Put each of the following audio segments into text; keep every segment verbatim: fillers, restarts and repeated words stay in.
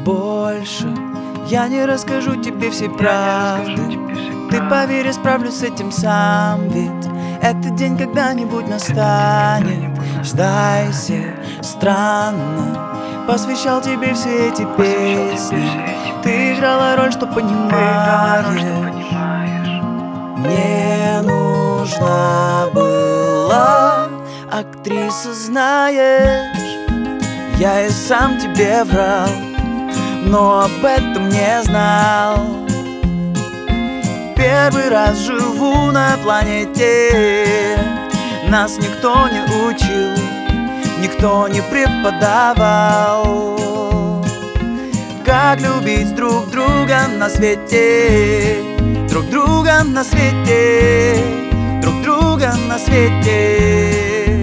больше я не расскажу тебе всей правды. Ты поверь, я справлюсь с этим сам, ведь этот день когда-нибудь настанет. Сдайся, странно, посвящал тебе все эти песни. Ты играла роль, что понимаешь. Мне нужна была актриса, знаешь. Я и сам тебе врал, но об этом не знал. Первый раз живу на планете. Нас никто не учил, никто не преподавал, как любить друг друга на свете. Друг друга на свете, друг друга на свете.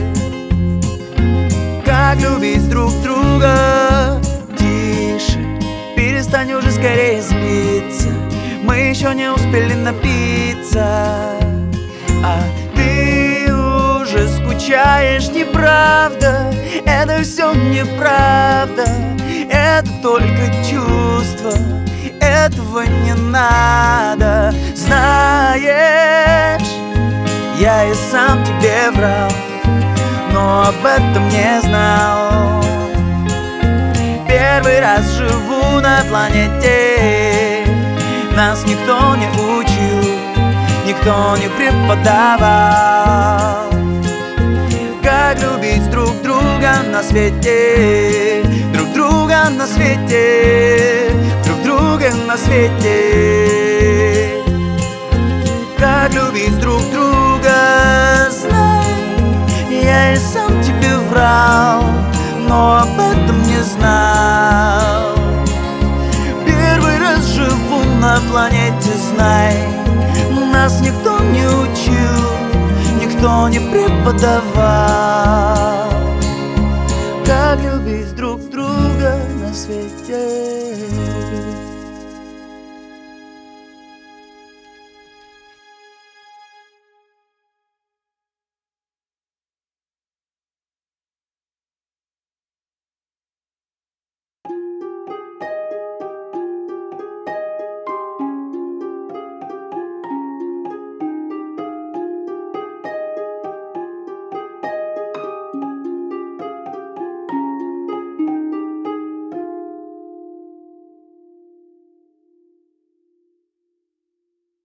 Как любить друг друга. Тише, перестань уже скорее злиться. Мы еще не успели напиться, а ты уже скучаешь, неправда. Это все неправда, это только чувство. Этого не надо, знаешь. Я и сам тебе врал, но об этом не знал. Первый раз живу на планете. Нас никто не учил, никто не преподавал, как любить друг друга на свете. Друг друга на свете, друг друга на свете. Как любить друг друга, знай. Я и сам тебе врал, но об этом не знал. Первый раз живу на планете, знай. Нас никто не учил, никто не преподавал, как любить друг друга на свете.